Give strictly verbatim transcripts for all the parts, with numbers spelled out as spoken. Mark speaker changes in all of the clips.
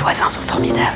Speaker 1: voisins sont formidables.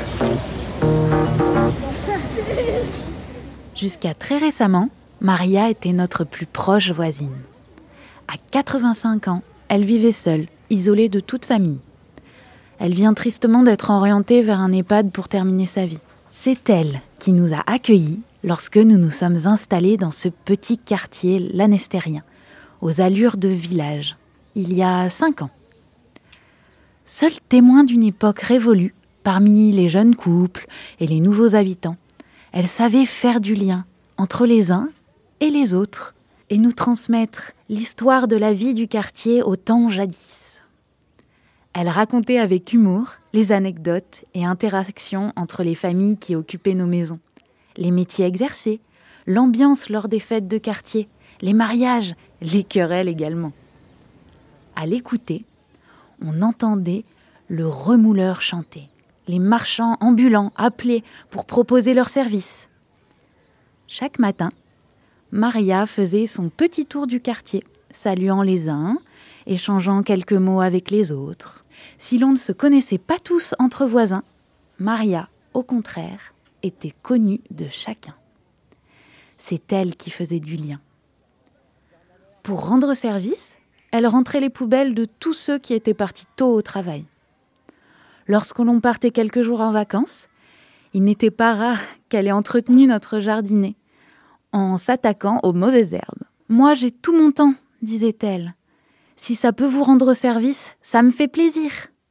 Speaker 2: Jusqu'à très récemment, Maria était notre plus proche voisine. À quatre-vingt-cinq ans, elle vivait seule, isolée de toute famille. Elle vient tristement d'être orientée vers un EHPAD pour terminer sa vie. C'est elle qui nous a accueillis lorsque nous nous sommes installés dans ce petit quartier lannestérien, aux allures de village, il y a cinq ans. Seul témoin d'une époque révolue, parmi les jeunes couples et les nouveaux habitants, elle savait faire du lien entre les uns et les autres et nous transmettre l'histoire de la vie du quartier au temps jadis. Elle racontait avec humour les anecdotes et interactions entre les familles qui occupaient nos maisons, les métiers exercés, l'ambiance lors des fêtes de quartier, les mariages, les querelles également. À l'écouter, on entendait le remouleur chanter, les marchands ambulants appelés pour proposer leurs services. Chaque matin, Maria faisait son petit tour du quartier, saluant les uns, échangeant quelques mots avec les autres. Si l'on ne se connaissait pas tous entre voisins, Maria, au contraire, était connue de chacun. C'est elle qui faisait du lien. Pour rendre service, elle rentrait les poubelles de tous ceux qui étaient partis tôt au travail. Lorsque l'on partait quelques jours en vacances, il n'était pas rare qu'elle ait entretenu notre jardinet en s'attaquant aux mauvaises herbes. « Moi, j'ai tout mon temps, disait-elle. Si ça peut vous rendre service, ça me fait plaisir. »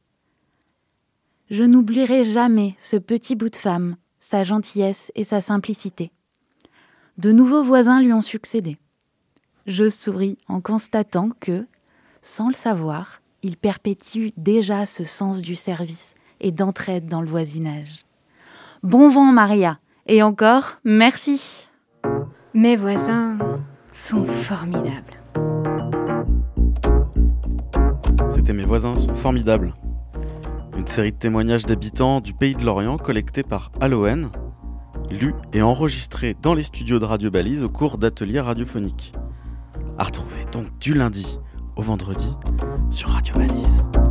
Speaker 2: Je n'oublierai jamais ce petit bout de femme, sa gentillesse et sa simplicité. De nouveaux voisins lui ont succédé. Je souris en constatant que, sans le savoir, il perpétue déjà ce sens du service et d'entraide dans le voisinage. Bon vent, Maria, et encore, merci.
Speaker 1: Mes voisins sont formidables.
Speaker 3: C'était Mes voisins sont formidables. Une série de témoignages d'habitants du pays de Lorient collectés par Aloën, lus et enregistrés dans les studios de Radio Balise au cours d'ateliers radiophoniques. À retrouver donc du lundi au vendredi sur Radio Balise.